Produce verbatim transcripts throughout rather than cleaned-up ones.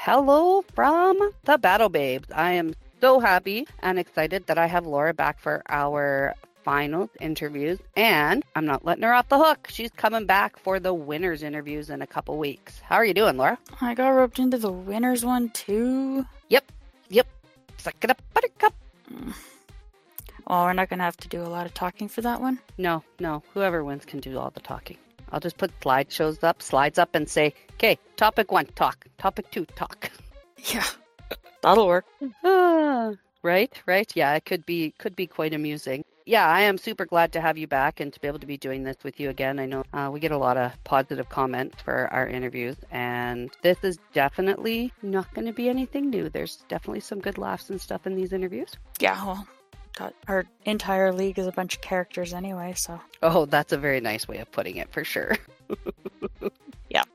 Hello from the Battle Babes. I am so happy and excited that I have Laura back for our finals interviews, and I'm not letting her off the hook. She's coming back for the winners interviews in a couple weeks. How are you doing, Laura? I got roped into the winners one too. Yep, yep. Suck it up, buttercup. Mm. Well, we're not going to have to do a lot of talking for that one. No, no. Whoever wins can do all the talking. I'll just put slideshows up, slides up, and say, okay, topic one, talk. Topic two, talk. Yeah, that'll work. Ah, right, right. Yeah, it could be could be quite amusing. Yeah, I am super glad to have you back and to be able to be doing this with you again. I know uh, we get a lot of positive comments for our interviews, and this is definitely not going to be anything new. There's definitely some good laughs and stuff in these interviews. Yeah, well, our entire league is a bunch of characters anyway, so. Oh, that's a very nice way of putting it, for sure. Yeah.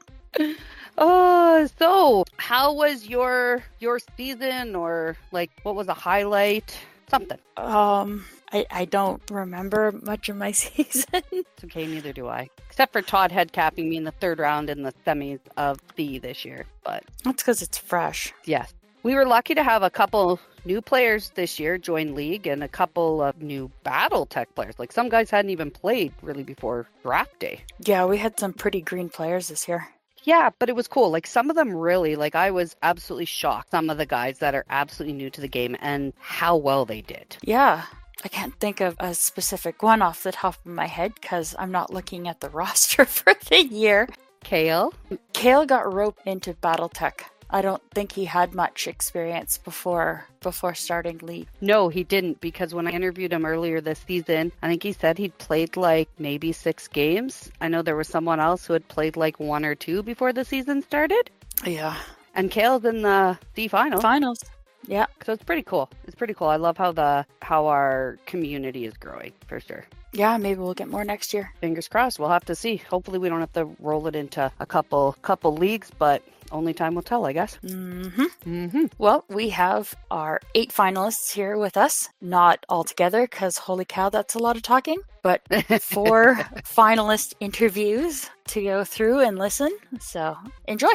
Oh, so how was your your season, or like what was a highlight? Something. Um, I, I don't remember much of my season. It's okay, neither do I. Except for Todd headcapping me in the third round in the semis of B this year, but that's because it's fresh. Yes. We were lucky to have a couple new players this year join League and a couple of new Battletech players. Like some guys hadn't even played really before draft day. Yeah, we had some pretty green players this year. Yeah, but it was cool. Like some of them really, like I was absolutely shocked. Some of the guys that are absolutely new to the game and how well they did. Yeah. I can't think of a specific one off the top of my head because I'm not looking at the roster for the year. Kale? Kale got roped into Battletech. I don't think he had much experience before before starting League. No, he didn't, because when I interviewed him earlier this season, I think he said he'd played like maybe six games. I know there was someone else who had played like one or two before the season started. Yeah. And Kale's in the D finals. Finals. Yeah. So it's pretty cool. It's pretty cool. I love how the how our community is growing, for sure. Yeah, maybe we'll get more next year. Fingers crossed. We'll have to see. Hopefully we don't have to roll it into a couple couple leagues, but only time will tell, I guess. Mm-hmm. Mm-hmm. Well, we have our eight finalists here with us. Not all together, because holy cow, that's a lot of talking. But four finalist interviews to go through and listen. So enjoy.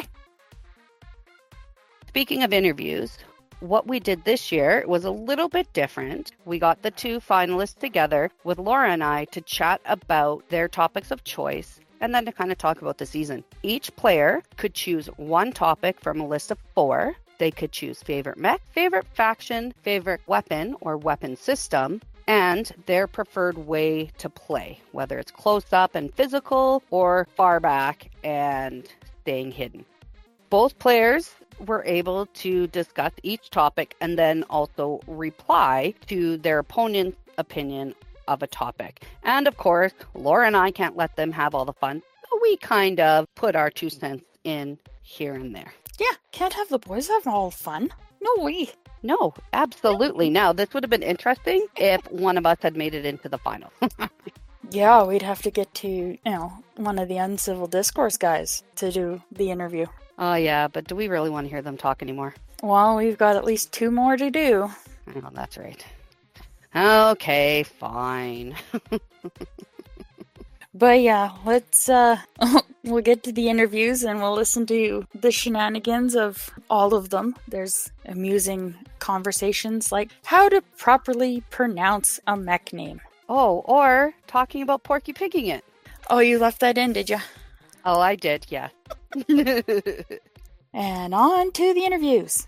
Speaking of interviews, what we did this year was a little bit different. We got the two finalists together with Laura and I to chat about their topics of choice and then to kind of talk about the season. Each player could choose one topic from a list of four. They could choose favorite mech, favorite faction, favorite weapon or weapon system, and their preferred way to play, whether it's close up and physical or far back and staying hidden. Both players were able to discuss each topic and then also reply to their opponent's opinion of a topic. And of course, Laura and I can't let them have all the fun, so we kind of put our two cents in here and there. Yeah, can't have the boys have all fun. No way. No, absolutely. Now, this would have been interesting if one of us had made it into the final. Yeah, we'd have to get to, you know, one of the Uncivil Discourse guys to do the interview. Oh, yeah, but do we really want to hear them talk anymore? Well, we've got at least two more to do. Oh, that's right. Okay, fine. But yeah, let's, uh, we'll get to the interviews and we'll listen to the shenanigans of all of them. There's amusing conversations like how to properly pronounce a mech name. Oh, or talking about Porky Pigging it. Oh, you left that in, did you? Oh, I did, yeah. And on to the interviews.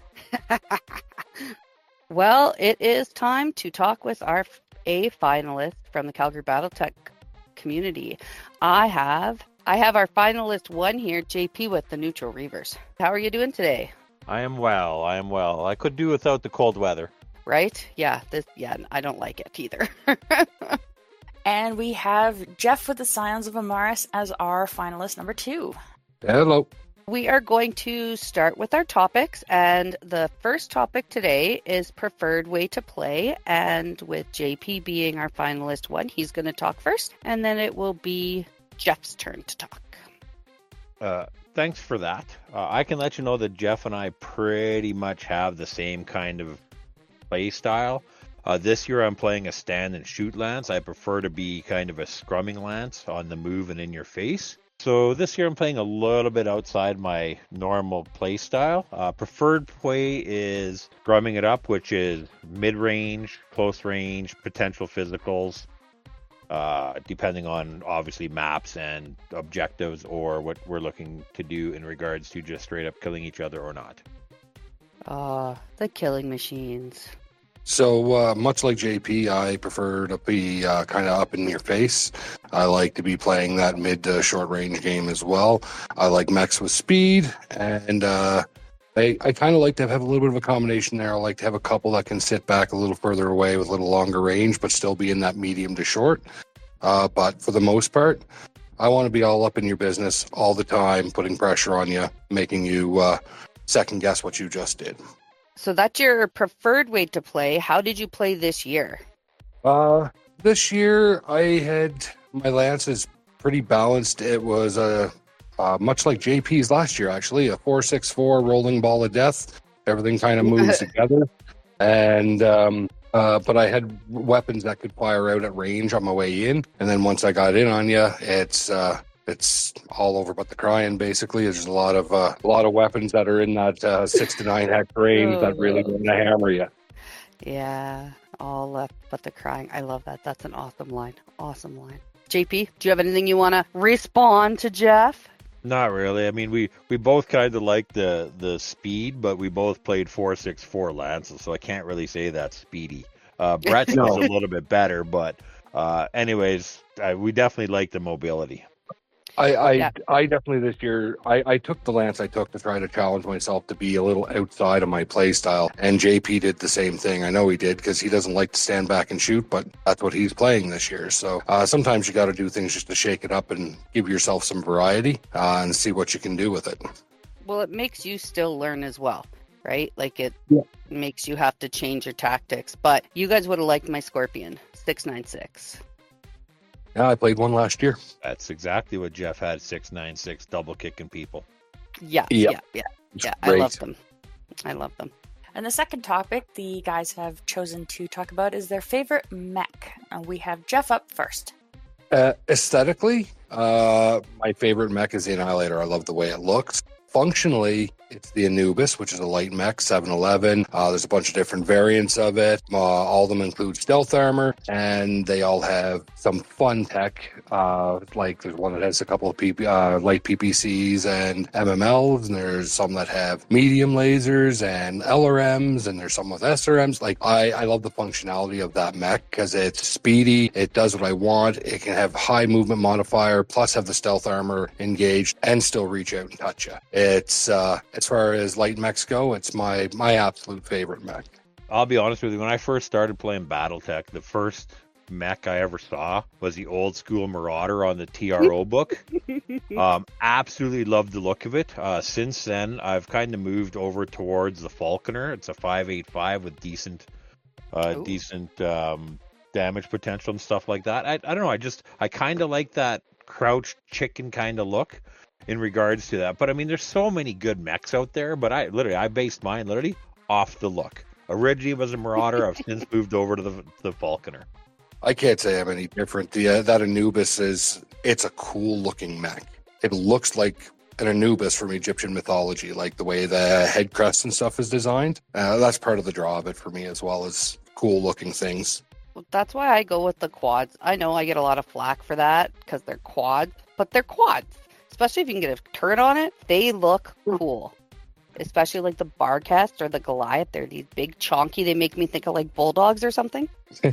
Well, it is time to talk with our A finalist from the Calgary Battletech community. I have I have our finalist one here, J P with the Neutral Reavers. How are you doing today? I am well. I am well. I could do without the cold weather. Right? Yeah, this yeah, I don't like it either. And we have Jeff with the Scions of Amaris as our finalist number two. Hello. We are going to start with our topics, and the first topic today is preferred way to play, and with J P being our finalist one, he's going to talk first, and then it will be Jeff's turn to talk. Uh, thanks for that. Uh, I can let you know that Jeff and I pretty much have the same kind of play style. Uh, this year I'm playing a stand and shoot lance. I prefer to be kind of a scrumming lance on the move and in your face. So this year I'm playing a little bit outside my normal play style. Uh, preferred play is drumming it up, which is mid-range, close range, potential physicals, uh, depending on obviously maps and objectives or what we're looking to do in regards to just straight up killing each other or not. Ah, the killing machines. So uh, much like J P, I prefer to be uh, kind of up in your face. I like to be playing that mid to short range game as well. I like mechs with speed, and uh, I, I kind of like to have a little bit of a combination there. I like to have a couple that can sit back a little further away with a little longer range, but still be in that medium to short. Uh, but for the most part, I want to be all up in your business all the time, putting pressure on you, making you uh, second guess what you just did. So that's your preferred way to play. How did you play this year? Uh, this year I had my lances pretty balanced. It was a uh, much like J P's last year, actually, a four six four rolling ball of death. Everything kind of moves together, and um, uh, but I had weapons that could fire out at range on my way in, and then once I got in on you, it's uh, it's all over but the crying. Basically, there's a lot of uh, a lot of weapons that are in that uh, six to nine hex range Oh, that really no. want to hammer you. Yeah, all left but the crying. I love that. That's an awesome line. Awesome line. J P, do you have anything you want to respond to Jeff? Not really. I mean, we, we both kind of like the, the speed, but we both played four six four Lances, so I can't really say that's speedy. Uh, Brett's No. was a little bit better, but uh, anyways, I, we definitely like the mobility. I I, Yeah. I definitely this year I, I took the lance I took to try to challenge myself to be a little outside of my play style, and J P did the same thing. I know he did because he doesn't like to stand back and shoot, but that's what he's playing this year. So uh, sometimes you got to do things just to shake it up and give yourself some variety uh, and see what you can do with it. Well, it makes you still learn as well, right? Like it Yeah. makes you have to change your tactics. But you guys would have liked my Scorpion, six nine six. Yeah, I played one last year. That's exactly what Jeff had, six nine six, double kicking people. Yeah, Yep. yeah, yeah, It's yeah. I great. love them. I love them. And the second topic the guys have chosen to talk about is their favorite mech. Uh, we have Jeff up first. Uh, aesthetically, uh, my favorite mech is the Annihilator. I love the way it looks. Functionally, it's the Anubis, which is a light mech, seven eleven. Uh, there's a bunch of different variants of it. Uh, all of them include stealth armor, and they all have some fun tech. Uh, like there's one that has a couple of P P, uh, light P P Cs and M M Ls, and there's some that have medium lasers and L R Ms, and there's some with S R Ms. Like I, I love the functionality of that mech because it's speedy. It does what I want. It can have high movement modifier, plus have the stealth armor engaged, and still reach out and touch you. It's uh, as far as light mechs go, it's my my absolute favorite mech. I'll be honest with you, when I first started playing Battletech, the first mech I ever saw was the old school Marauder on the T R O book. Um, absolutely loved the look of it. Uh, since then, I've kind of moved over towards the Falconer. It's a five eight five with decent, uh, Ooh. decent um, damage potential and stuff like that. I, I don't know. I just I kind of like that crouched chicken kind of look in regards to that. But I mean, there's so many good mechs out there. But I literally I based mine literally off the look. Originally it was a Marauder. I've since moved over to the the Falconer. I can't say I'm any different. The uh, that Anubis is it's a cool looking mech. It looks like an Anubis from Egyptian mythology, like the way the head crest and stuff is designed. Uh, that's part of the draw of it for me, as well as cool looking things. Well, that's why I go with the quads. I know I get a lot of flack for that because they're quads, but they're quads. Especially if you can get a turret on it, they look cool. Especially like the Barcast or the Goliath. They're these big, chonky. They make me think of like bulldogs or something.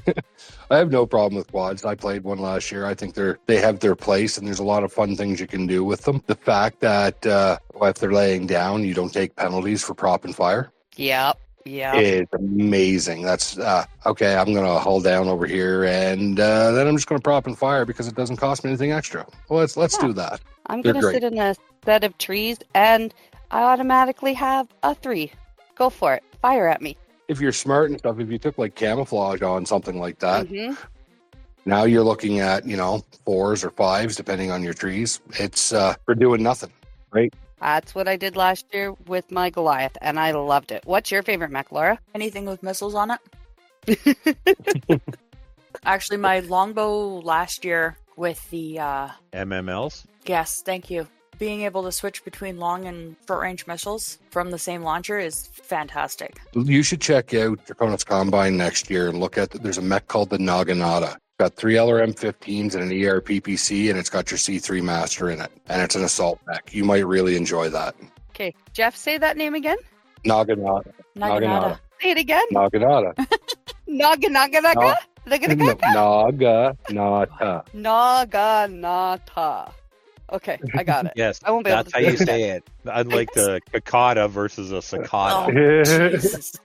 I have no problem with quads. I played one last year. I think they're they have their place, and there's a lot of fun things you can do with them. The fact that uh, if they're laying down, you don't take penalties for prop and fire. Yep. Yeah. It's amazing. That's uh, okay. I'm going to hull down over here, and uh, then I'm just going to prop and fire because it doesn't cost me anything extra. Well, let's let's Yeah. do that. I'm They're going to great. sit in a set of trees and I automatically have a three. Go for it. Fire at me. If you're smart and stuff, if you took like camouflage on something like that, hmm now you're looking at you know fours or fives depending on your trees. It's uh, for doing nothing. That's what I did last year with my Goliath, and I loved it. What's your favorite mech, Laura? Anything with missiles on it? Actually, my longbow last year with the uh M M Ls. yes, thank you. Being able to switch between long and short range missiles from the same launcher is fantastic. You should check out Draconis Combine next year and look at, there's a mech called the Naginata. Got three L R M fifteens and an E R P P C, and it's got your C three Master in it. And it's an assault mech. You might really enjoy that. Okay, Jeff, say that name again. Naginata. Naginata. Say it again. Naginata. Naga naga naga. Naga naga. Naginata. Naga nata. Okay, I got it. Yes, I won't be able that's to how you say say it. Unlike the cicada versus a Oh, cicada. Jesus.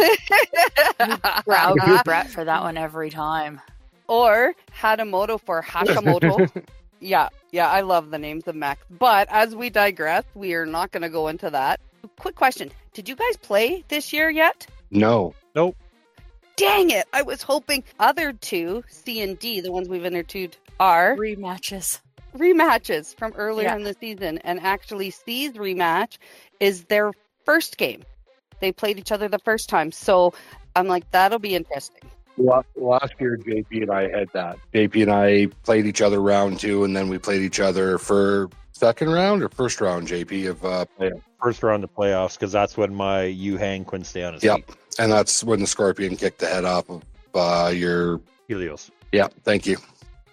Proud Brett for that one every time. Or Hadamoto for Hakamoto. yeah, yeah, I love the names of mechs. But as we digress, we are not going to go into that. Quick question. Did you guys play this year yet? No. Nope. Dang it. I was hoping other two, C and D, the ones we've interviewed, are Rematches. rematches from earlier Yeah. in the season. And actually, C's rematch is their first game. They played each other the first time. So I'm like, that'll be interesting. La- Last year, J P and I had that. J P and I played each other round two, and then we played each other for second round or first round, J P, of uh, playoff. First round of playoffs, because that's when my Yu Hang Quinn stay on his Yep. feet. And that's when the Scorpion kicked the head off of uh, your... Helios. Yeah, thank you.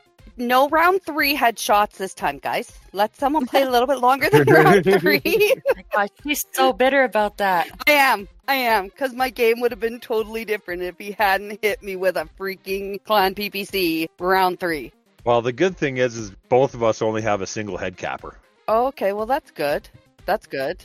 No round three headshots this time, guys. Let someone play a little bit longer than round three. My gosh, he's so bitter about that. I am. I am. Because my game would have been totally different if he hadn't hit me with a freaking Clan P P C round three. Well, the good thing is, is both of us only have a single head capper. Oh, okay. Well, that's good. That's good.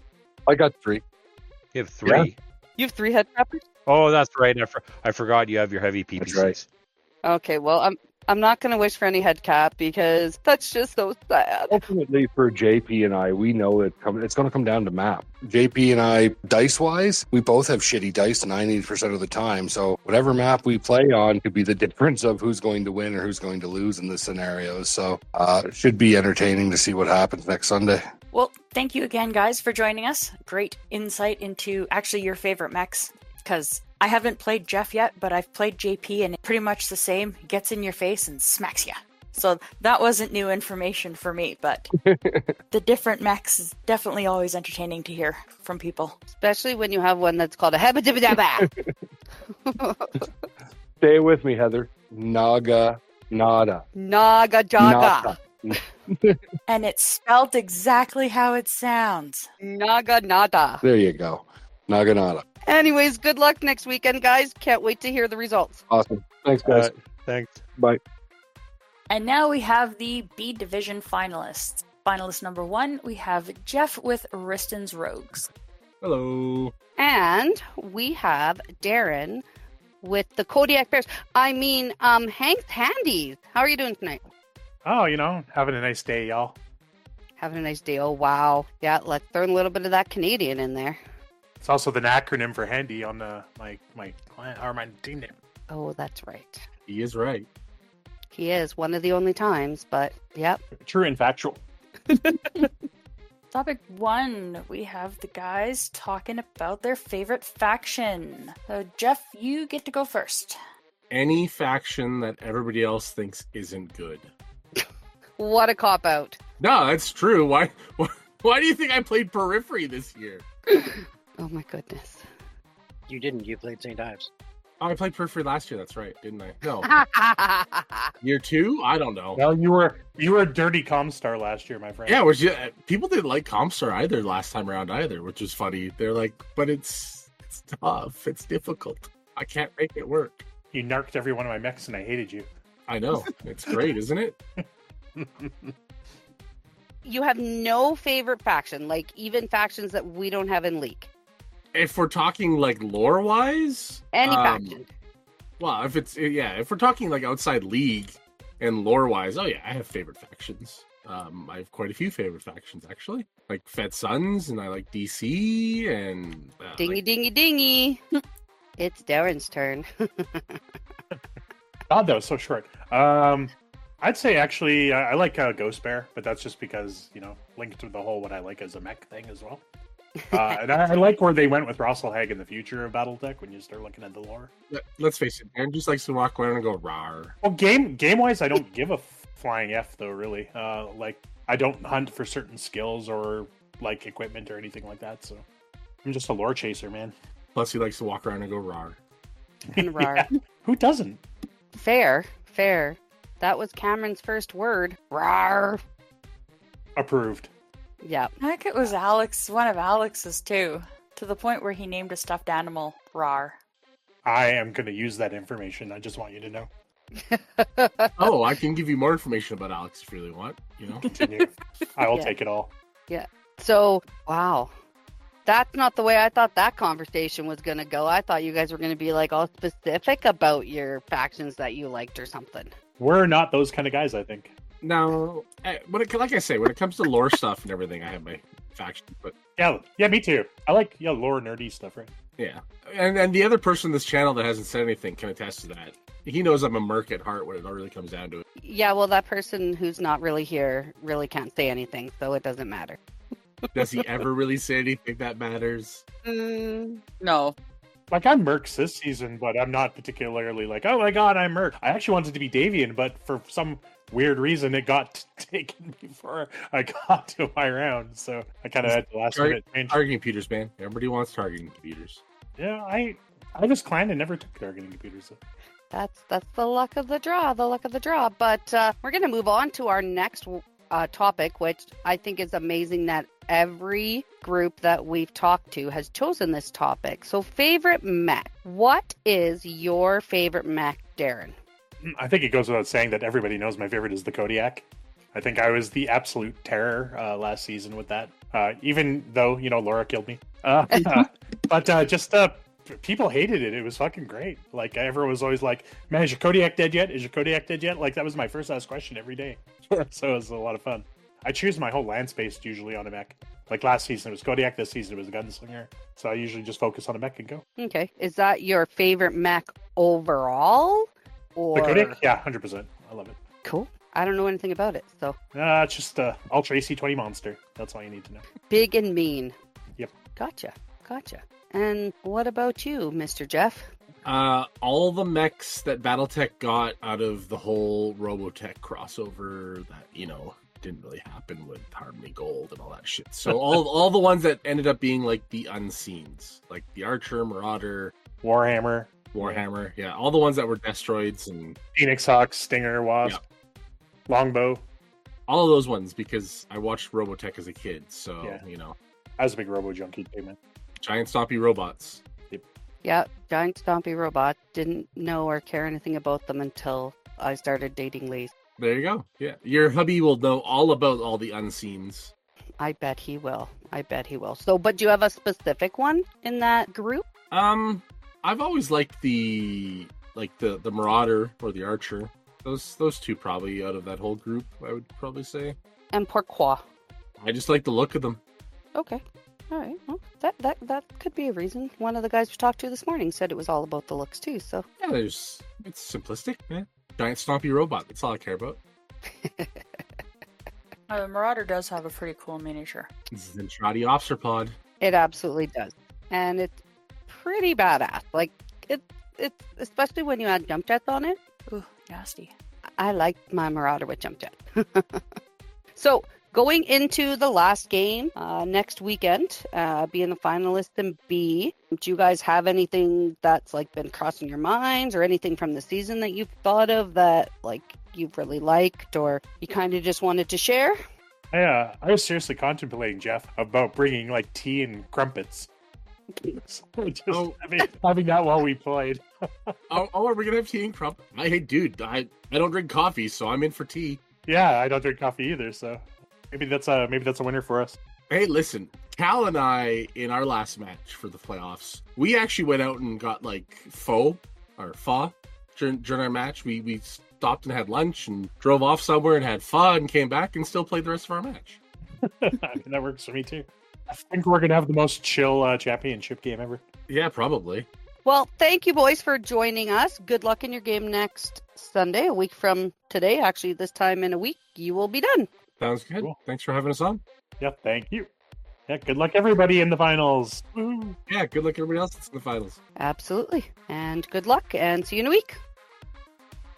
I got three. You have three. You have three head cappers? Oh, that's right. I, for- I forgot you have your heavy P P Cs. That's right. Okay. Well, I'm I'm not going to wish for any head cap because that's just so sad. Ultimately, for J P and I, we know it come, it's going to come down to map. J P and I, dice-wise, we both have shitty dice ninety percent of the time. So whatever map we play on could be the difference of who's going to win or who's going to lose in this scenario. So uh, it should be entertaining to see what happens next Sunday. Well, thank you again, guys, for joining us. Great insight into actually your favorite mechs, because I haven't played Jeff yet, but I've played J P, and pretty much the same. Gets in your face and smacks you. So that wasn't new information for me, but the different mechs is definitely always entertaining to hear from people. Especially when you have one that's called a hebba dibba dabba. Stay with me, Heather. Naga Nada. Naga jaga. And it's spelled exactly how it sounds. Naga nada. There you go. Naga Nada. Anyways, good luck next weekend, guys. Can't wait to hear the results. Awesome. Thanks, guys. Uh, thanks. Bye. And now we have the B Division finalists. Finalist number one, we have Jeff with Riston's Rogues. Hello. And we have Darren with the Kodiak Bears. I mean, um, Hank's Handies. How are you doing tonight? Oh, you know, having a nice day, y'all. Having a nice day. Oh, wow. Yeah, let's throw a little bit of that Canadian in there. It's also the acronym for handy on the, my my client or my team name. Oh, that's right. He is right. He is one of the only times, but yep. True and factual. Topic one, we have the guys talking about their favorite faction. So, Jeff, you get to go first. Any faction that everybody else thinks isn't good. What a cop out. No, that's true. Why, why? Why do you think I played Periphery this year? Oh my goodness. You didn't. You played Saint Ives. Oh, I played Periphery last year. That's right, didn't I? No. Year two? I don't know. Well, you were you were a dirty Comstar last year, my friend. Yeah, which yeah, people didn't like Comstar either last time around either, which is funny. They're like, but it's it's tough. It's difficult. I can't make it work. You narked every one of my mechs, and I hated you. I know. It's great, isn't it? You have no favorite faction, like even factions that we don't have in League. If we're talking like lore wise, Any um, faction. Well, if it's yeah, if we're talking like outside League and lore wise, oh yeah, I have favorite factions. Um, I have quite a few favorite factions actually, like Fed Sons, and I like D C and uh, Dingy, like- dingy, dingy. It's Darren's turn. God, that was so short. Um, I'd say actually I, I like uh, Ghost Bear, but that's just because you know linked to the whole what I like as a mech thing as well. Uh, and I, I like where they went with Rosselhag in the future of BattleTech when you start looking at the lore. Let- Let's face it, Aaron just likes to walk around and go rar. Well, game game wise, I don't give a f- flying F though. Really, uh, like I don't hunt for certain skills or like equipment or anything like that. So I'm just a lore chaser, man. Plus, he likes to walk around and go rar. And rar. Yeah, who doesn't? Fair, fair. That was Cameron's first word. Rar. Approved. Yeah. I think it was Alex, one of Alex's too, to the point where he named a stuffed animal Rar. I am going to use that information. I just want you to know. Oh, I can give you more information about Alex if you really want. You know, Continue. I will Yeah. take it all. So, wow. That's not the way I thought that conversation was going to go. I thought you guys were going to be like all specific about your factions that you liked or something. We're not those kind of guys, I think. now, eh, when it, like I say, when it comes to lore stuff and everything, I have my faction. But Yeah, yeah, me too. I like yeah lore nerdy stuff, right? yeah, and and the other person in this channel that hasn't said anything can attest to that. He knows I'm a merc at heart when it all really comes down to it. Yeah, well, that person who's not really here really can't say anything, so it doesn't matter. Does he ever really say anything that matters? Mm, No. Like I'm Mercs this season, but I'm not particularly like, oh my god, I'm Merc. I actually wanted to be Davian, but for some weird reason, it got taken before I got to my round. So I kind of had the last Tar- minute change. Targeting computers, man. Everybody wants targeting computers. Yeah, I I was clan and never took targeting computers. So. that's that's the luck of the draw, the luck of the draw. But uh, we're going to move on to our next uh, topic, which I think is amazing that every group that we've talked to has chosen this topic. So, favorite mech. What is your favorite mech, Darren? I think it goes without saying that everybody knows my favorite is the Kodiak. I think I was the absolute terror uh, last season with that. Uh, even though, you know, Laura killed me. Uh, but uh, just uh, people hated it. It was fucking great. Like, everyone was always like, man, is your Kodiak dead yet? Is your Kodiak dead yet? Like, that was my first asked question every day. So it was a lot of fun. I choose my whole land space usually on a mech. Like last season it was Kodiak, this season it was a Gunslinger. So I usually just focus on a mech and go. Okay. Is that your favorite mech overall? Or... The Kodiak? Yeah, one hundred percent. I love it. Cool. I don't know anything about it, so. Uh, it's just a Ultra A C twenty monster. That's all you need to know. Big and mean. Yep. Gotcha. Gotcha. And what about you, Mister Jeff? Uh, all the mechs that BattleTech got out of the whole Robotech crossover that, you know, didn't really happen with Harmony Gold and all that shit. So all all the ones that ended up being like the unseens, like the Archer, Marauder, Warhammer, Warhammer, yeah, all the ones that were Destroids and Phoenix Hawk, Stinger, Wasp, Longbow. all of those ones because I watched Robotech as a kid. So, Yeah. you know, I was a big Robo junkie too, man. giant stompy robots. Yeah, giant stompy robot. Didn't know or care anything about them until I started dating Lee. There you go. Yeah, your hubby will know all about all the unseens. I bet he will. I bet he will. So, but do you have a specific one in that group? Um, I've always liked the like the the Marauder or the Archer. Those those two probably out of that whole group, I would probably say. And pourquoi? I just like the look of them. Okay. All right. Well, that, that, that could be a reason. One of the guys we talked to this morning said it was all about the looks too, so. Yeah, there's it's simplistic, man. Giant stompy robot. That's all I care about. Uh, Marauder does have a pretty cool miniature. This is Zentradi Officer Pod. It absolutely does. And it's pretty badass. Like, it, it's, especially when you add jump jets on it. Ooh, nasty. I like my Marauder with jump jet. So, going into the last game uh, next weekend, uh, being the finalist in B, do you guys have anything that's like been crossing your minds or anything from the season that you've thought of that like you've really liked or you kind of just wanted to share? I, uh, I was seriously contemplating, Jeff, about bringing like tea and crumpets. So just Oh. having, having that while we played. Oh, oh, are we gonna have tea and crump? I hey, dude, I I don't drink coffee, so I'm in for tea. Yeah, I don't drink coffee either, so maybe that's a maybe that's a winner for us. Hey, listen, Cal and I in our last match for the playoffs, we actually went out and got like pho or pho during, during our match. We we stopped and had lunch and drove off somewhere and had pho and came back and still played the rest of our match. I mean, that works for me too. I think we're gonna have the most chill uh, championship game ever. Yeah, probably. Well, thank you, boys, for joining us. Good luck in your game next Sunday, a week from today. Actually, this time in a week, you will be done. Sounds good. Cool. Thanks for having us on. Yeah, thank you. Yeah, good luck everybody in the finals. Woo. Yeah, good luck everybody else that's in the finals. Absolutely. And good luck, and see you in a week.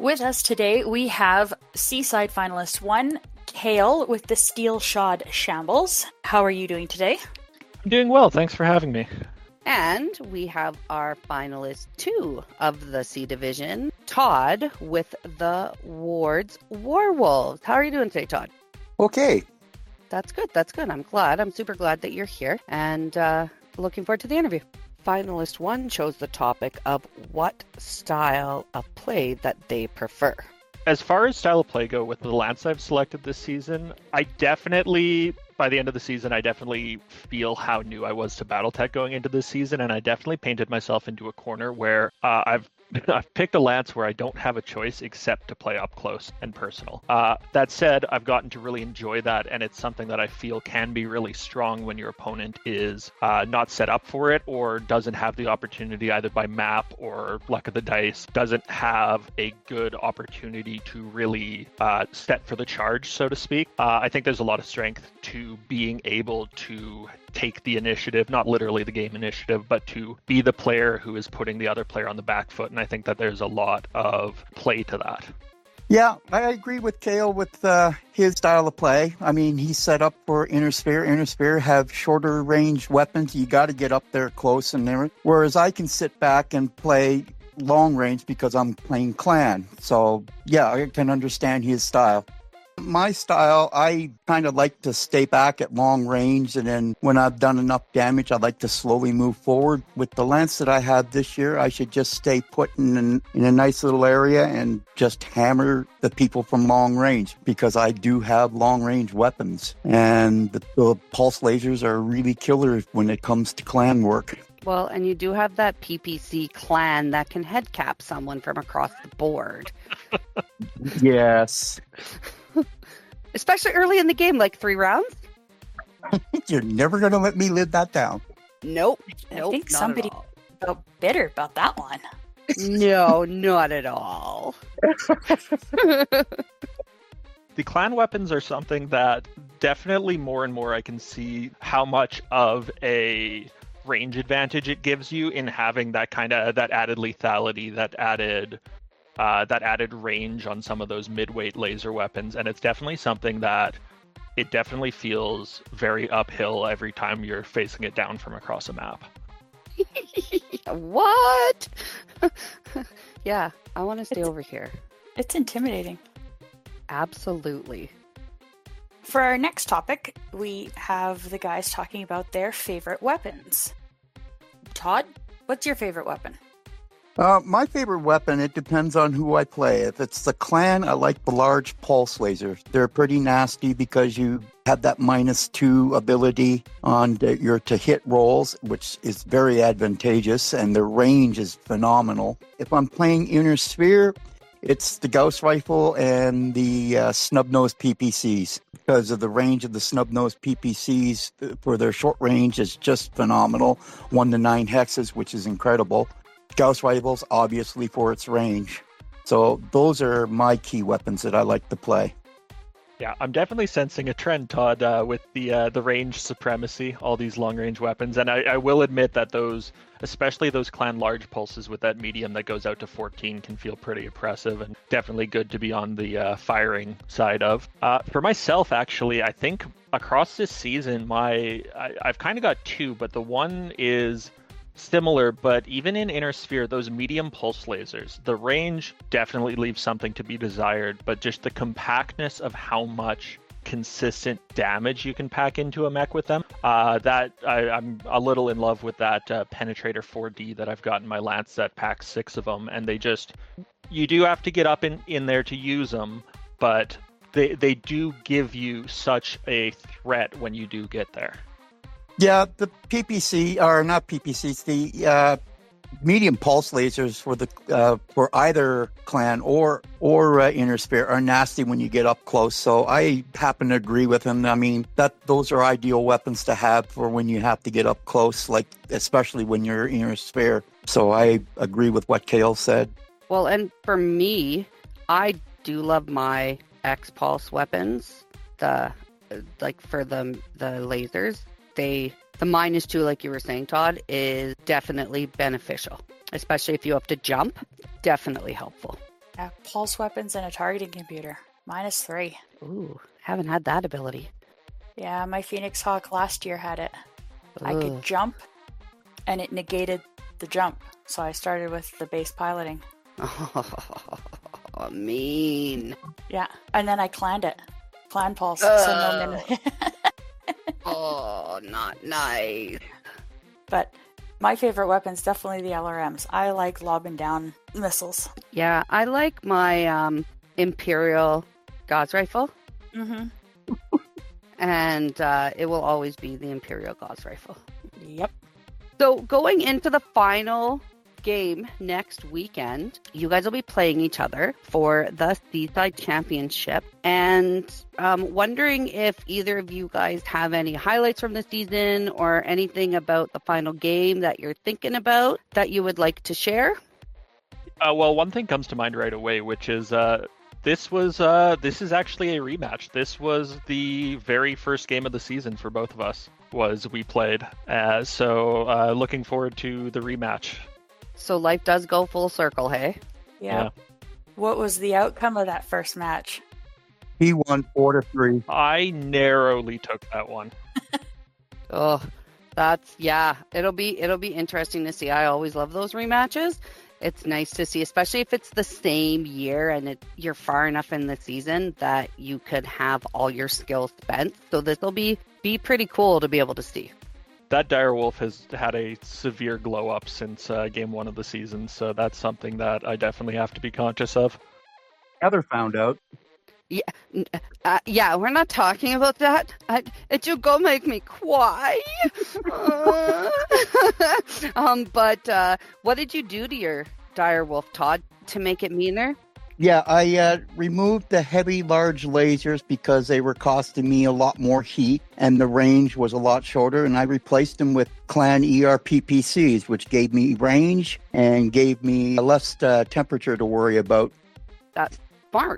With us today, we have Seaside finalist one, Kale, with the Steel Shod Shambles. How are you doing today? I'm doing well. Thanks for having me. And we have our finalist two of the C Division, Todd, with the Wards Warwolves. How are you doing today, Todd? Okay. That's good. That's good. I'm glad. I'm super glad that you're here and uh, looking forward to the interview. Finalist one chose the topic of what style of play that they prefer. As far as style of play go with the Lance I've selected this season, I definitely, by the end of the season, I definitely feel how new I was to Battletech going into this season, and I definitely painted myself into a corner where uh, I've I've picked a Lance where I don't have a choice except to play up close and personal. Uh, that said, I've gotten to really enjoy that, and it's something that I feel can be really strong when your opponent is uh, not set up for it or doesn't have the opportunity either by map or luck of the dice, doesn't have a good opportunity to really uh, set for the charge, so to speak. Uh, I think there's a lot of strength to being able to take the initiative, not literally the game initiative, but to be the player who is putting the other player on the back foot. And I think that there's a lot of play to that. Yeah, I agree with Kale with uh, his style of play. I mean, he's set up for Inner Sphere. Inner Sphere have shorter range weapons. You got to get up there close and there. Whereas I can sit back and play long range because I'm playing clan. So yeah, I can understand his style. My style, I kind of like to stay back at long range, and then when I've done enough damage, I like to slowly move forward. With the Lance that I had this year, I should just stay put in, in a nice little area and just hammer the people from long range, because I do have long range weapons, and the, the pulse lasers are really killer when it comes to clan work. Well, and you do have that P P C clan that can head cap someone from across the board. Yes. Especially early in the game, like three rounds. You're never going to let me live that down. Nope. I Nope, think not somebody at all. felt bitter about that one. No, not at all. The clan weapons are something that definitely more and more I can see how much of a range advantage it gives you in having that kind of that added lethality, that added uh, that added range on some of those mid-weight laser weapons, and it's definitely something that it definitely feels very uphill every time you're facing it down from across a map. What? Yeah, I want to stay over here. It's intimidating. Absolutely. For our next topic, we have the guys talking about their favorite weapons. Todd, what's your favorite weapon? Uh, my favorite weapon, it depends on who I play. If it's the clan, I like the large pulse lasers. They're pretty nasty because you have that minus two ability on the, your to hit rolls, which is very advantageous, and the range is phenomenal. If I'm playing Inner Sphere, it's the Gauss Rifle and the uh, snub-nosed P P Cs. Because of the range of the snub-nosed P P Cs for their short range is just phenomenal. One to nine hexes, which is incredible. Gauss Rifles, obviously, for its range. So those are my key weapons that I like to play. Yeah, I'm definitely sensing a trend, Todd, uh, with the uh, the range supremacy, all these long-range weapons. And I, I will admit that those, especially those clan large pulses with that medium that goes out to fourteen, can feel pretty oppressive and definitely good to be on the uh, firing side of. Uh, for myself, actually, I think across this season, my I, I've kind of got two, but the one is similar, but even in Inner Sphere, those medium pulse lasers, the range definitely leaves something to be desired, but just the compactness of how much consistent damage you can pack into a mech with them, uh, that I, I'm a little in love with that uh, Penetrator four D that I've got in my Lance that packs six of them, and they just, you do have to get up in, in there to use them, but they, they do give you such a threat when you do get there. Yeah, the P P C, or not P P Cs, the uh, medium pulse lasers for the uh, for either clan or or uh, Inner Sphere are nasty when you get up close. So I happen to agree with him. I mean, that those are ideal weapons to have for when you have to get up close, like especially when you're Inner Sphere. So I agree with what Kale said. Well, and for me, I do love my X-Pulse weapons. The like for the the lasers. They the minus two, like you were saying, Todd, is definitely beneficial, especially if you have to jump. Definitely helpful. Yeah, pulse weapons and a targeting computer. Minus three. Ooh, haven't had that ability. Yeah, my Phoenix Hawk last year had it. I could Ugh. jump, and it negated the jump. So I started with the base piloting. Oh, mean. Yeah, and then I clanned it. Clan pulse. So Oh. no min- Oh, not nice. But my favorite weapon's definitely the L R Ms. I like lobbing down missiles. Yeah, I like my um, Imperial Gauss rifle, Mm-hmm. and uh, it will always be the Imperial Gauss rifle. Yep. So going into the final game next weekend, you guys will be playing each other for the Seaside Championship, and um, wondering if either of you guys have any highlights from the season or anything about the final game that you're thinking about that you would like to share. Uh, well, one thing comes to mind right away, which is uh, this was uh, this is actually a rematch. This was the very first game of the season for both of us. Was we played, uh, so uh, looking forward to the rematch. So life does go full circle, hey? Yeah. Yeah. What was the outcome of that first match? He won four to three. I narrowly took that one. Oh, that's yeah. It'll be it'll be interesting to see. I always love those rematches. It's nice to see, especially if it's the same year and it, you're far enough in the season that you could have all your skills spent. So this will be be pretty cool to be able to see. That Direwolf has had a severe glow up since uh, game one of the season, so that's something that I definitely have to be conscious of. Heather found out. N- Uh, yeah, we're not talking about that. I, it you go make me cry. Uh, um, but uh, what did you do to your Direwolf, Todd, to make it meaner? Yeah, I uh, removed the heavy, large lasers because they were costing me a lot more heat and the range was a lot shorter. And I replaced them with Clan E R P P Cs, which gave me range and gave me less uh, temperature to worry about. That's smart.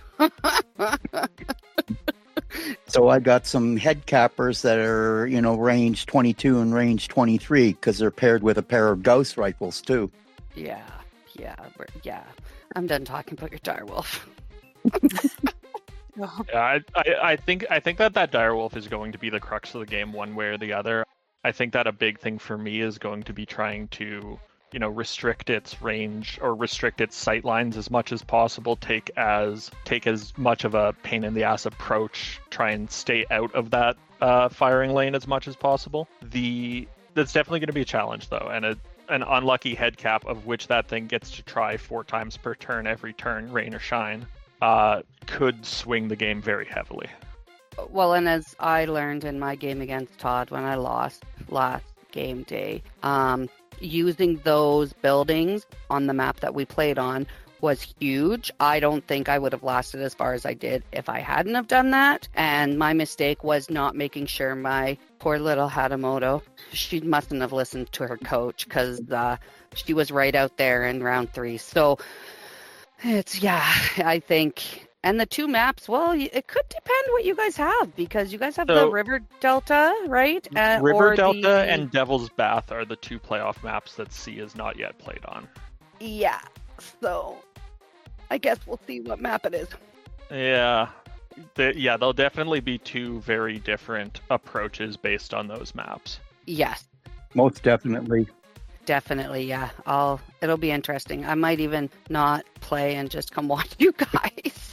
So I got some head cappers that are, you know, range twenty-two and range twenty-three because they're paired with a pair of Gauss rifles too. Yeah, yeah, we're- yeah. I'm done talking about your Direwolf. Yeah, I, I, I think I think that that Direwolf is going to be the crux of the game, one way or the other. I think that a big thing for me is going to be trying to, you know, restrict its range or restrict its sight lines as much as possible. Take as take as much of a pain in the ass approach. Try and stay out of that uh, firing lane as much as possible. The that's definitely going to be a challenge though, and a, an unlucky head cap of which that thing gets to try four times per turn every turn, rain or shine, uh, could swing the game very heavily. Well, and as I learned in my game against Todd when I lost last game day, um, using those buildings on the map that we played on was huge. I don't think I would have lasted as far as I did if I hadn't have done that. And my mistake was not making sure my poor little Hatamoto, she mustn't have listened to her coach because uh, she was right out there in round three. So it's, yeah, I think. And the two maps, well, it could depend what you guys have because you guys have the So- River Delta, right? Uh, River or Delta the- and Devil's Bath are the two playoff maps that C is not yet played on. Yeah, so I guess we'll see what map it is. Yeah, They- yeah, there'll definitely be two very different approaches based on those maps. Yes, Most definitely. definitely. Yeah, I'll. It'll be interesting. I might even not play and just come watch you guys.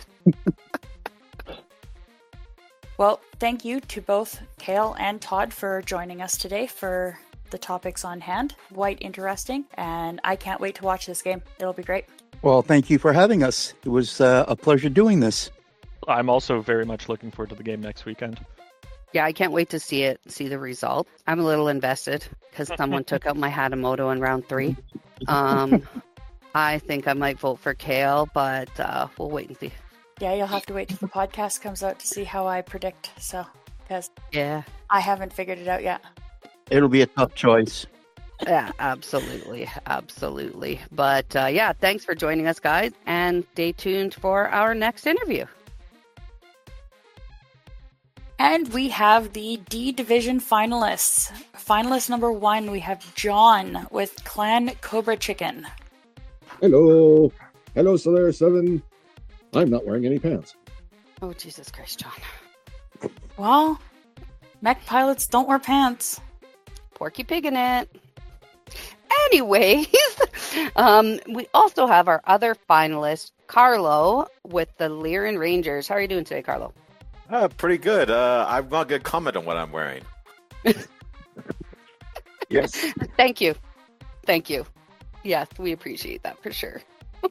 Well, thank you to both Kale and Todd for joining us today for the topics on hand. Quite interesting, and I can't wait to watch this game. It'll be great. Well, thank you for having us. It was uh, a pleasure doing this. I'm also very much looking forward to the game next weekend. Yeah, I can't wait to see it, see the result. I'm a little invested because someone took out my Hatamoto in round three. Um, I think I might vote for Kale, but uh, we'll wait and see. Yeah, you'll have to wait till the podcast comes out to see how I predict. So, because Yeah, I haven't figured it out yet. It'll be a tough choice. yeah, absolutely, absolutely. But uh, yeah, thanks for joining us, guys, and stay tuned for our next interview. And we have the D Division finalists. Finalist number one, we have John with Clan Cobra Chicken. Hello. Hello, Solaris seven. I'm not wearing any pants. Oh, Jesus Christ, John. Well, mech pilots don't wear pants. Porky Pig in it. Anyways, um, we also have our other finalist, Carlo, with the Lyran Rangers. How are you doing today, Carlo? Uh, pretty good. Uh, I'm not going to comment on what I'm wearing. Yes. Thank you. Thank you. Yes, we appreciate that for sure.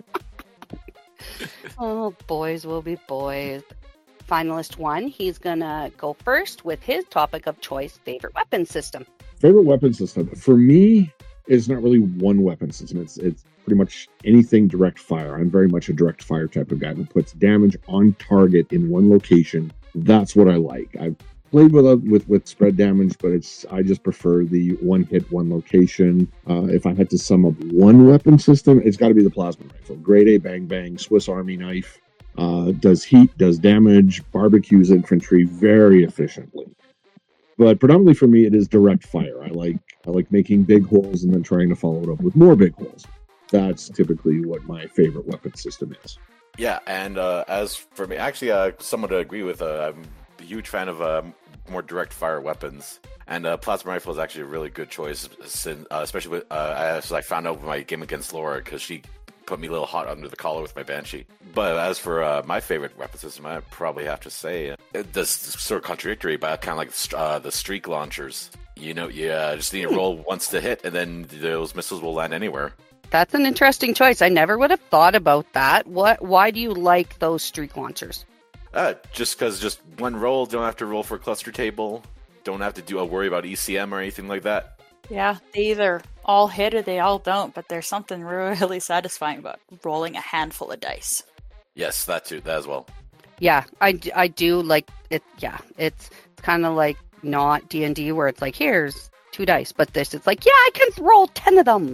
Oh, boys will be boys. Finalist one, he's going to go first with his topic of choice, favorite weapon system. Favorite weapon system? For me, it's not really one weapon system. It's it's pretty much anything direct fire. I'm very much a direct fire type of guy who puts damage on target in one location. That's what I like. I've played with uh, with with spread damage, but it's I just prefer the one hit, one location. Uh, if I had to sum up one weapon system, it's got to be the plasma rifle. Grade A bang bang, Swiss Army knife. Uh, does heat, does damage, barbecues infantry very efficiently. But predominantly for me, it is direct fire. I like I like making big holes and then trying to follow it up with more big holes. That's typically what my favorite weapon system is. Yeah, and uh, as for me, actually, uh, someone to agree with. Uh, I'm a huge fan of uh, more direct fire weapons, and uh, plasma rifle is actually a really good choice, since, uh, especially with uh, as I found out with my game against Laura, because she put me a little hot under the collar with my Banshee. But as for uh, my favorite weapon system, I probably have to say uh, this is sort of contradictory, but kind of like uh, the streak launchers. You know, you uh, just need to roll once to hit, and then those missiles will land anywhere. That's an interesting choice. I never would have thought about that. What? Why do you like those streak launchers? Uh, just because just one roll, don't have to roll for a cluster table, don't have to do a worry about E C M or anything like that. Yeah, they either all hit or they all don't, but there's something really satisfying about rolling a handful of dice. Yes, that too, that as well. Yeah, I, I do like it. Yeah, it's, it's kind of like not D and D where it's like, here's two dice, but this, it's like, yeah, I can roll ten of them.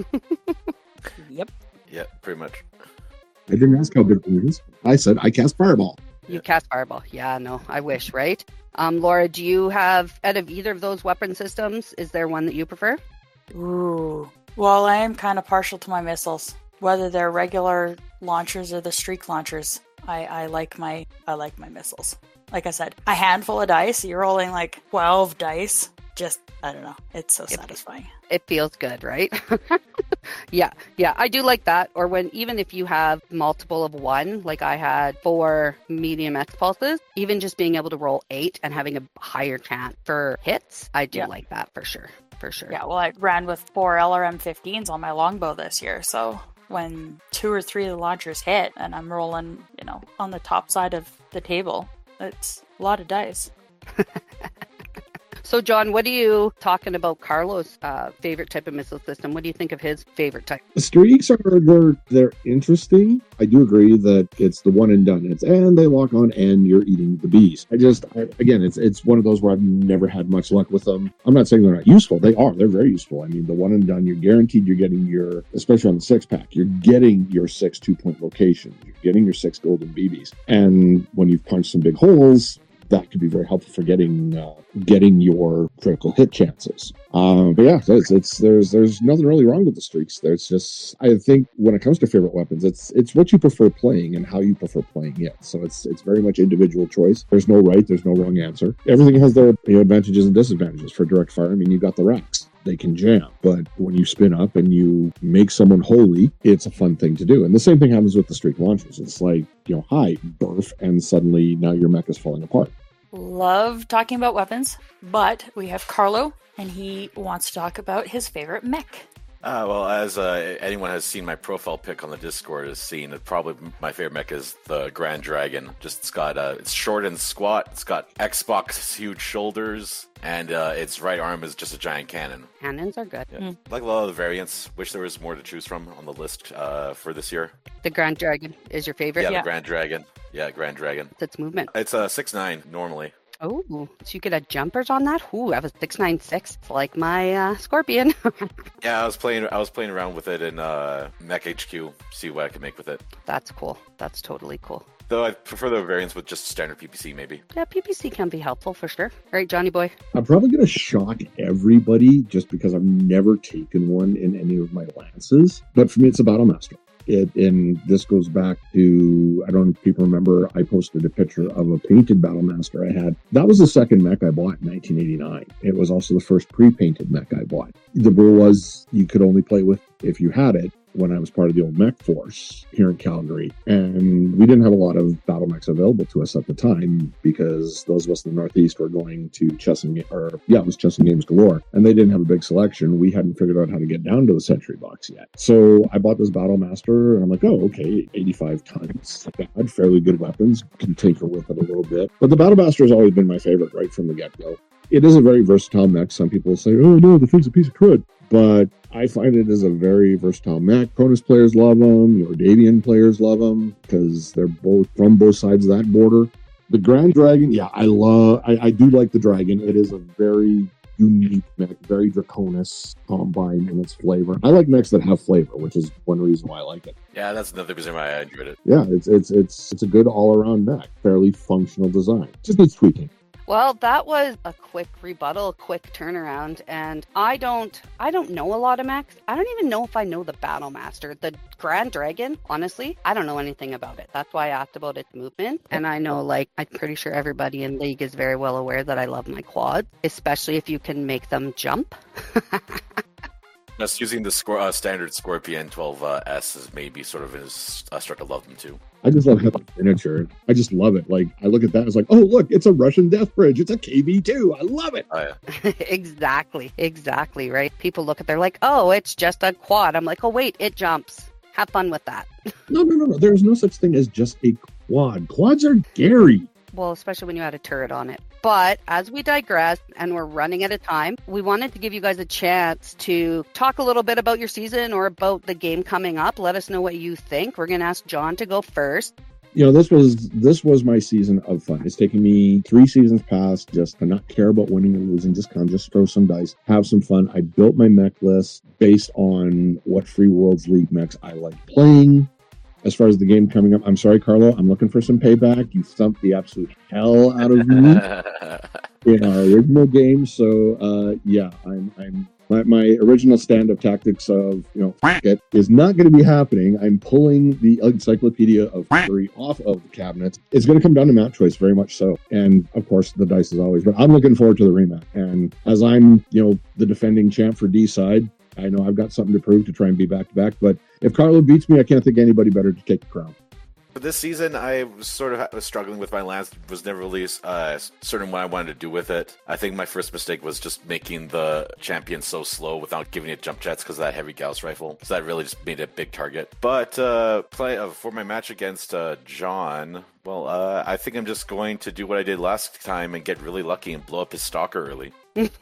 Yep. Yeah, pretty much. I didn't ask how big it is. I said I cast Fireball. You cast Fireball. Yeah, no, I wish, right? Um, Laura, do you have, out of either of those weapon systems, is there one that you prefer? Ooh. Well, I am kind of partial to my missiles. Whether they're regular launchers or the streak launchers, I, I like my I like my missiles. Like I said, a handful of dice, you're rolling like twelve dice. Just, I don't know. It's so it, satisfying. It feels good, right? yeah, yeah, I do like that. Or when, even if you have multiple of one, like I had four medium X pulses, even just being able to roll eight and having a higher chance for hits, I do yeah. like that for sure. For sure. Yeah, well, I ran with four L R M fifteens on my longbow this year, so when two or three of the launchers hit and I'm rolling, you know, on the top side of the table, it's a lot of dice. So, John, what are you talking about Carlo's uh, favorite type of missile system? What do you think of his favorite type? The streaks are they're, they're interesting. I do agree that it's the one and done. It's and they lock on and you're eating the bees. I just, I, again, it's it's one of those where I've never had much luck with them. I'm not saying they're not useful. They are. They're very useful. I mean, the one and done, you're guaranteed you're getting your, especially on the six pack, you're getting your six two-point locations. You're getting your six golden B Bs. And when you've punched some big holes, that could be very helpful for getting uh, getting your critical hit chances. Uh, but yeah, it's, it's there's there's nothing really wrong with the streaks. There's just I think when it comes to favorite weapons, it's it's what you prefer playing and how you prefer playing it. So it's it's very much individual choice. There's no right, there's no wrong answer. Everything has their you know, advantages and disadvantages. For direct fire, I mean, you got the racks. They can jam, but when you spin up and you make someone holy, it's a fun thing to do. And the same thing happens with the streak launchers. It's like, you know, hi, burf, and suddenly now your mech is falling apart. Love talking about weapons, but we have Carlo, and he wants to talk about his favorite mech. Uh, well, as uh, anyone has seen my profile pic on the Discord has seen, it probably my favorite mech is the Grand Dragon. Just it's got uh, it's short and squat. It's got Xbox huge shoulders, and uh, its right arm is just a giant cannon. Cannons are good. Yeah. Mm. Like a lot of the variants. Wish there was more to choose from on the list uh, for this year. The Grand Dragon is your favorite? Yeah, yeah. the Grand Dragon. Yeah, Grand Dragon. It's its movement. It's a uh, six nine normally. Oh, so you could have jumpers on that? Ooh, I have a six nine six. It's like my uh, Scorpion. Yeah, I was playing I was playing around with it in uh, Mech H Q, see what I could make with it. That's cool. That's totally cool. Though I prefer the variants with just standard P P C, maybe. Yeah, P P C can be helpful for sure. All right, Johnny boy. I'm probably going to shock everybody just because I've never taken one in any of my lances. But for me, it's a Battle Master. It, and this goes back to, I don't know if people remember, I posted a picture of a painted Battlemaster I had. That was the second mech I bought in nineteen eighty-nine. It was also the first pre-painted mech I bought. The rule was you could only play with if you had it. When I was part of the old mech force here in Calgary. And we didn't have a lot of battle mechs available to us at the time because those of us in the Northeast were going to Chess and, or yeah, it was Chess and Games galore. And they didn't have a big selection. We hadn't figured out how to get down to the Century box yet. So I bought this Battlemaster and I'm like, oh, okay, eighty-five tons. Bad, fairly good weapons. Can tinker with it a little bit. But the Battlemaster has always been my favorite right from the get-go. It is a very versatile mech. Some people say, oh no, the thing's a piece of crud. But I find it as a very versatile mech. Cronus players love them. Jordavian players love them because they're both from both sides of that border. The Grand Dragon, yeah, I love, I, I do like the Dragon. It is a very unique mech, very Draconis combine in its flavor. I like mechs that have flavor, which is one reason why I like it. Yeah, that's another reason why I enjoyed it. Yeah, it's it's it's it's a good all-around mech. Fairly functional design. Just needs tweaking. Well, that was a quick rebuttal, a quick turnaround, and I don't I don't know a lot of mechs. I don't even know if I know the Battlemaster. The Grand Dragon, honestly, I don't know anything about it. That's why I asked about its movement. And I know, like, I'm pretty sure everybody in League is very well aware that I love my quads, especially if you can make them jump. Just using the score, uh, standard Scorpion twelve S is maybe sort of is uh, start to love them too. I just love having miniature. I just love it. Like, I look at that, it's like, oh, look, it's a Russian Death Bridge. It's a K V two. I love it. Oh, yeah. Exactly. Exactly, right? People look at, they're like, oh, it's just a quad. I'm like, oh, wait, it jumps. Have fun with that. No, no, no, no. There's no such thing as just a quad. Quads are Gary. Well, especially when you add a turret on it. But as we digress and we're running out of time, we wanted to give you guys a chance to talk a little bit about your season or about the game coming up. Let us know what you think. We're going to ask John to go first. You know, this was this was my season of fun. It's taken me three seasons past just to not care about winning or losing. Just come, just throw some dice, have some fun. I built my mech list based on what Free Worlds League mechs I like playing. As far as the game coming up, I'm sorry, Carlo, I'm looking for some payback. You thumped the absolute hell out of me in our original game. So, uh, yeah, I'm, I'm my, my original stand-up tactics of, you know, f- it is not going to be happening. I'm pulling the Encyclopedia of Fury off of the cabinet. It's going to come down to map choice, very much so. And, of course, the dice as always. But I'm looking forward to the rematch. And as I'm, you know, the defending champ for D-side, I know I've got something to prove to try and be back-to-back, but if Carlo beats me, I can't think anybody better to take the crown. For this season, I was sort of was struggling with my lance. Was never really uh, certain what I wanted to do with it. I think my first mistake was just making the champion so slow without giving it jump jets because of that heavy Gauss rifle. So that really just made it a big target. But uh, play uh, for my match against uh, John, well, uh, I think I'm just going to do what I did last time and get really lucky and blow up his stalker early.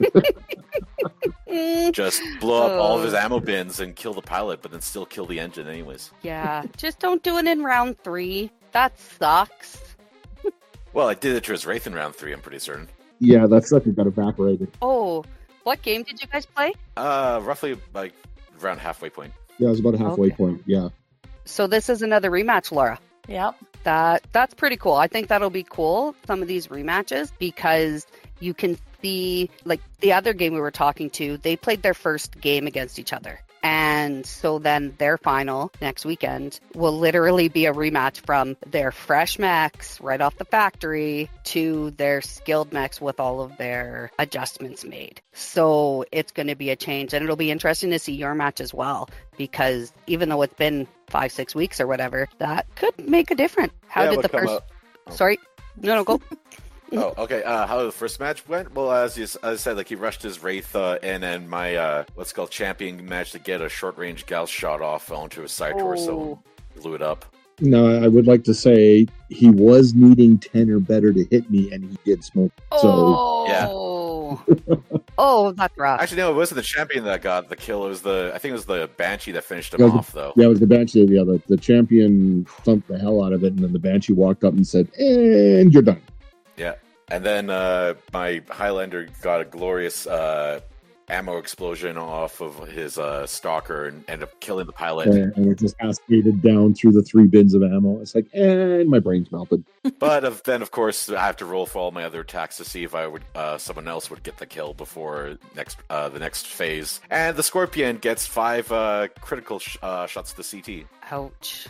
Just blow up oh. all of his ammo bins and kill the pilot, but then still kill the engine anyways. Yeah, just don't do it in round three. That sucks. Well, I did it to his Wraith in round three, I'm pretty certain. Yeah, that sucker got evaporated. Oh, what game did you guys play? Uh, roughly like around halfway point. Yeah, it was about a halfway okay. point, yeah. So this is another rematch, Laura. Yep. That That's pretty cool. I think that'll be cool, some of these rematches, because you can see, like, the other game we were talking to, they played their first game against each other. And so then their final next weekend will literally be a rematch from their fresh mechs right off the factory to their skilled mechs with all of their adjustments made. So it's going to be a change, and it'll be interesting to see your match as well, because even though it's been five, six weeks or whatever, that could make a difference. How yeah, did the first... Oh. Sorry. No, no, go. Oh, okay. Uh, how the first match went? Well, as you as I said, like he rushed his Wraith uh, in, and my uh, what's called champion managed to get a short range Gauss shot off onto his side torso, oh. blew it up. No, I would like to say he was needing ten or better to hit me, and he did smoke. Oh. So yeah. Oh, that's rough. Actually, no, it wasn't the champion that got the kill. It was the I think it was the Banshee that finished him off, the, though. Yeah, it was the Banshee. Yeah, the, the champion thumped the hell out of it, and then the Banshee walked up and said, "And you're done." Yeah. And then uh, my Highlander got a glorious uh, ammo explosion off of his uh, stalker and end up killing the pilot. And, and it just cascaded down through the three bins of ammo. It's like, and my brain's melted. But of, then, of course, I have to roll for all my other attacks to see if I would uh, someone else would get the kill before next uh, the next phase. And the Scorpion gets five uh, critical sh- uh, shots to C T. Ouch.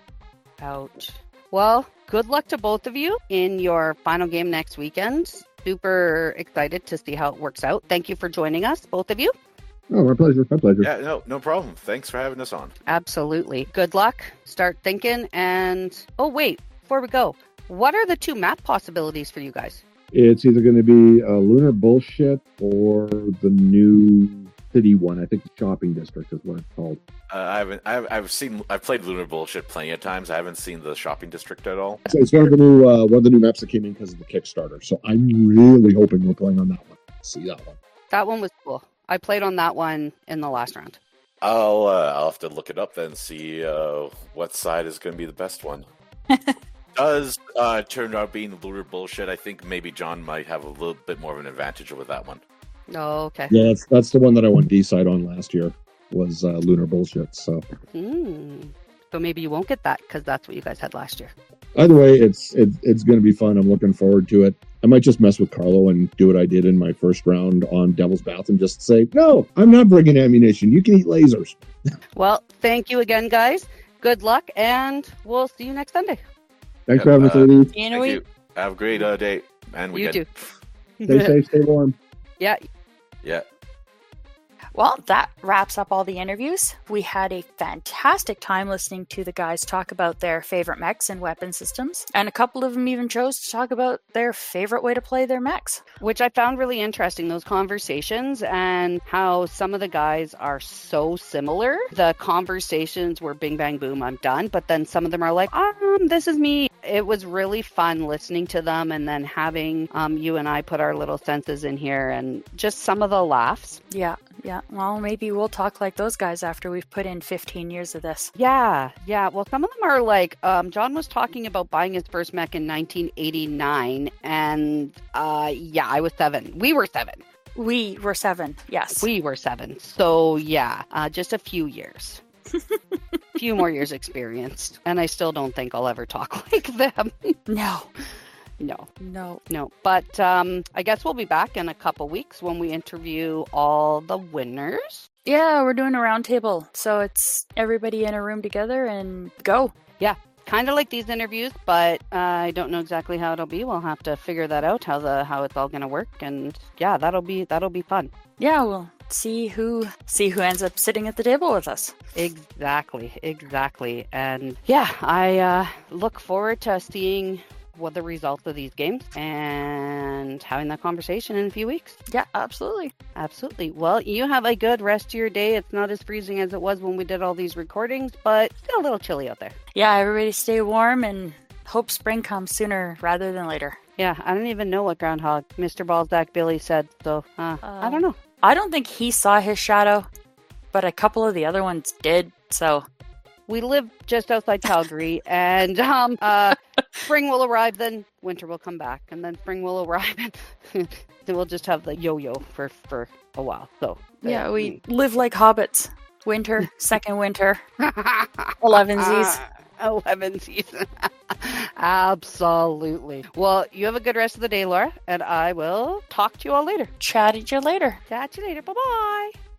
Ouch. Well, good luck to both of you in your final game next weekend. Super excited to see how it works out. Thank you for joining us, both of you. Oh, my pleasure. My pleasure. Yeah, no, no problem. Thanks for having us on. Absolutely. Good luck. Start thinking. And, oh, wait, before we go, what are the two map possibilities for you guys? It's either going to be uh, Lunar Bullshit or the new city one. I think the shopping district is what it's called. Uh, I haven't. I've, I've seen. I've played Lunar Bullshit plenty of times. I haven't seen the shopping district at all. So it's one of the new uh, one of the new maps that came in because of the Kickstarter. So I'm really hoping we're playing on that one. See that one. That one was cool. I played on that one in the last round. I'll. Uh, I'll have to look it up then. See uh, what side is going to be the best one. Does uh, turn out being Lunar Bullshit? I think maybe John might have a little bit more of an advantage over that one. Oh, okay. Yeah, that's that's the one that I won D-side on last year. Was uh, Lunar Bullshit. So. Hmm. So maybe you won't get that because that's what you guys had last year. Either way, it's it, it's going to be fun. I'm looking forward to it. I might just mess with Carlo and do what I did in my first round on Devil's Bath and just say, no, I'm not bringing ammunition. You can eat lasers. Well, thank you again, guys. Good luck, and we'll see you next Sunday. Thanks for having us, ladies. See you in a Thank week. you. Have a great uh, day and You weekend. too. Stay safe, stay warm. Yeah. Yeah. Well, that wraps up all the interviews. We had a fantastic time listening to the guys talk about their favorite mechs and weapon systems, and a couple of them even chose to talk about their favorite way to play their mechs. Which I found really interesting, those conversations and how some of the guys are so similar. The conversations were bing, bang, boom, I'm done. But then some of them are like, um, this is me. It was really fun listening to them and then having um, you and I put our little senses in here and just some of the laughs. Yeah, yeah. Well, maybe we'll talk like those guys after we've put in fifteen years of this. Yeah, yeah. Well, some of them are like, um, John was talking about buying his first mech in nineteen eighty-nine. And uh, yeah, I was seven. We were seven. We were seven, yes. We were seven. So yeah, uh, just a few years. A few more years experience. And I still don't think I'll ever talk like them. No. No. No. No. But um, I guess we'll be back in a couple weeks when we interview all the winners. Yeah, we're doing a roundtable. So it's everybody in a room together and go. Yeah. Kind of like these interviews, but uh, I don't know exactly how it'll be. We'll have to figure that out, how the how it's all going to work. And yeah, that'll be that'll be fun. Yeah, we'll see who see who ends up sitting at the table with us. Exactly, exactly. And yeah, I uh, look forward to seeing what the results of these games and having that conversation in a few weeks. Yeah, absolutely. Absolutely. Well, you have a good rest of your day. It's not as freezing as it was when we did all these recordings, but still a little chilly out there. Yeah, everybody stay warm and hope spring comes sooner rather than later. Yeah, I don't even know what Groundhog Mister Balzac Billy said, so uh, uh, I don't know. I don't think he saw his shadow, but a couple of the other ones did, so... We live just outside Calgary, and um, uh, spring will arrive, then winter will come back, and then spring will arrive, and then we'll just have the yo-yo for, for a while. So yeah, uh, we live like hobbits. Winter, second winter, elevensies. elevensies. Absolutely. Well, you have a good rest of the day, Laura, and I will talk to you all later. Chat at you later. Chat you later. Bye-bye.